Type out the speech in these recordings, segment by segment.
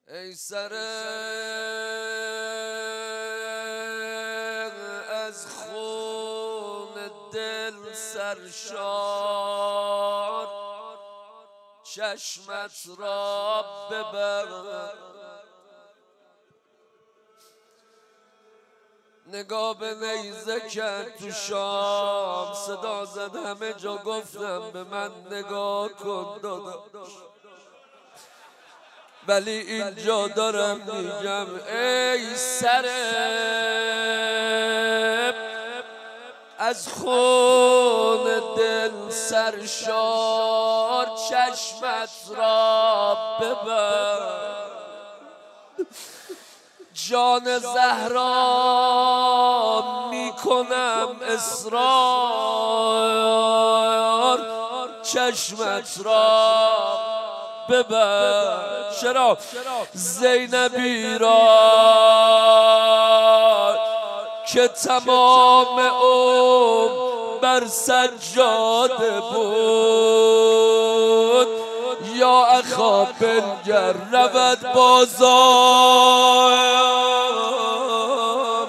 ای سر از خون دل سرشار، چشمت را ببر، نگاه به نیزه کرد تو شام، صدا زد همه جا گفتم به من نگاه کن داداش، ولی اینجا دارم میگم ای سر از خون دل سرشار، چشمت را ببر، جان زهرا میکنم اصرار، چشمت را ببر. چرا؟ زینبی را که تمام عمر بر سجاده بود، یا اخا بنگر رود بازار،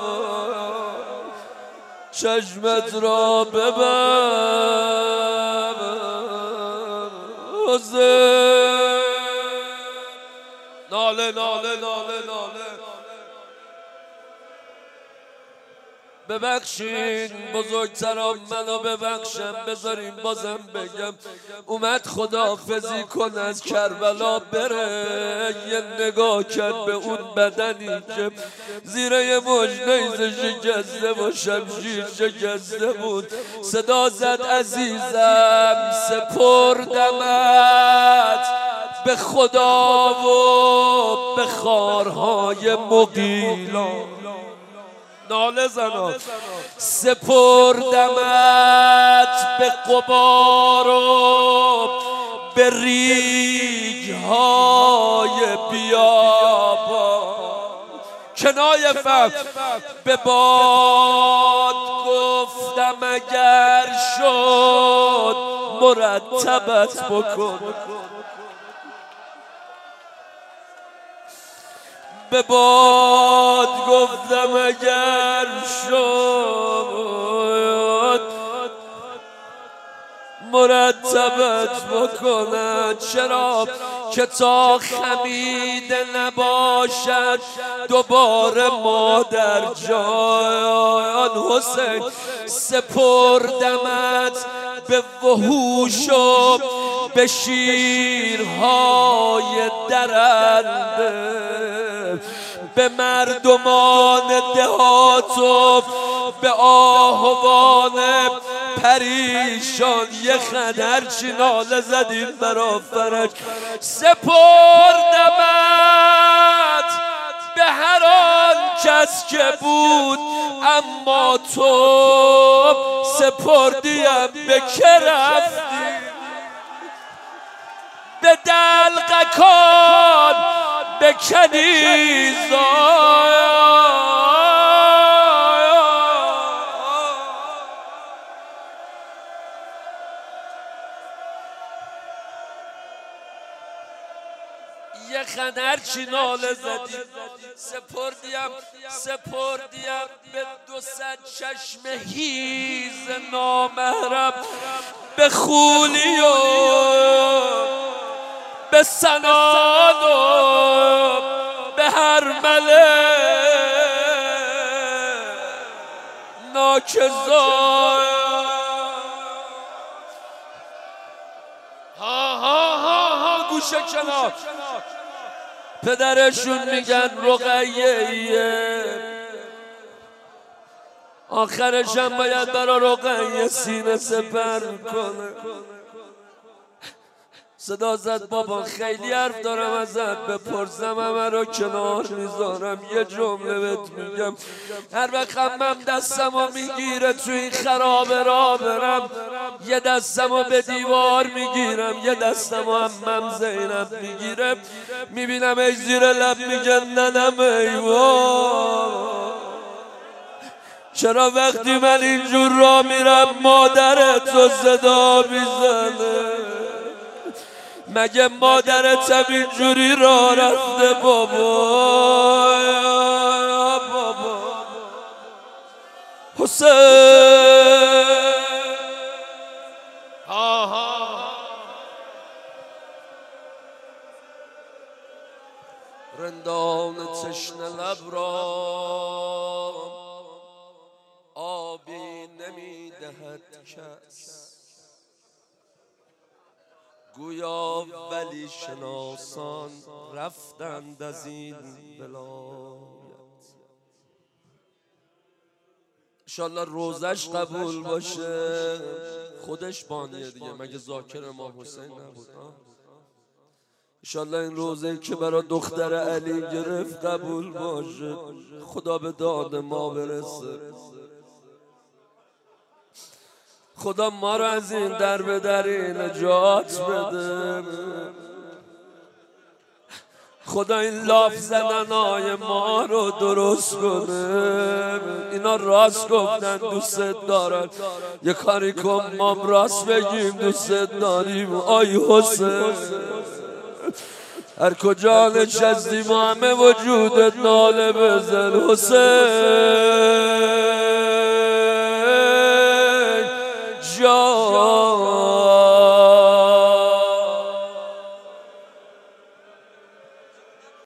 چشمت را ببر. ناله ناله ناله ناله. ببخشین بزرگتران منو ببخشم، بذارین بازم بگم اومد خداحافظی کن از کربلا بره، یه نگاه کرد به اون بدنی که زیر یه مژ نیزه شکسته و شمشیر شکسته بود، صدا زد عزیزم سپردمت به خدا و به خارهای مغیلا. ناله زنا سپردمت به غبار و به ریگ‌های بیابان، کنایه فهم به باد گفتم اگر شد مرتبت بکن، به باد گفتم اگر شد مرتبت بکند. چرا؟ که تا خمیده نباشد دوباره مادر جان. حسین سپردمت به وحوش و به شیرهای درنده، به مردمان دهات و به آهوان پریشان. یه خدرچی ناله زدیم برا فرج. سپردمت به هر آن کس که بود، اما تو سپردیم به که رفتی؟ به دلقکان به کنیزان. یه خنرچی ناله زدیم، سپردیم به 200 چشم هیز نامحرم، به خولی و به سنان و به هرمله ناکزای. ها گوشه کنار، پدرشون میگن رقیه، آخرش هم باید برا رقیه سینه سپر کنه. صدا زد بابا خیلی حرف دارم ازت بپرسم، همه رو کنار میذارم، یه جمله بهت میگم. هر وقت همم دستمو میگیره تو این خرابه را برم، یه دستمو به دیوار میگیرم، یه دستمو همم زینب میگیره، میبینم ای زیر لب میگن ننم ایوان. چرا وقتی من اینجور را میرم مادرت رو صدا میزنه؟ مگه مادرت هم اینجوری را رفته بابا حسین رندان تشنه لب را آبی نمیدهد کس گویا ولی شناسان رفتند از این ولایت. انشالله روزش قبول باشه. خودش بانیه دیگه، مگه ذاکر امام حسین نبود؟ انشالله این روزه که برای دختر علی گرفت قبول باشه. خدا به داد ما برسه. خدا ما رو از این در به دری نجات بده. خدا این لاف زدنای ما رو درست کنه. اینا راست گفتن دوست دارن، یه کاری کن ما راست بگیم دوست داریم. آی حسین هر کجا نشستیم همه وجودت ناله بزن حسین.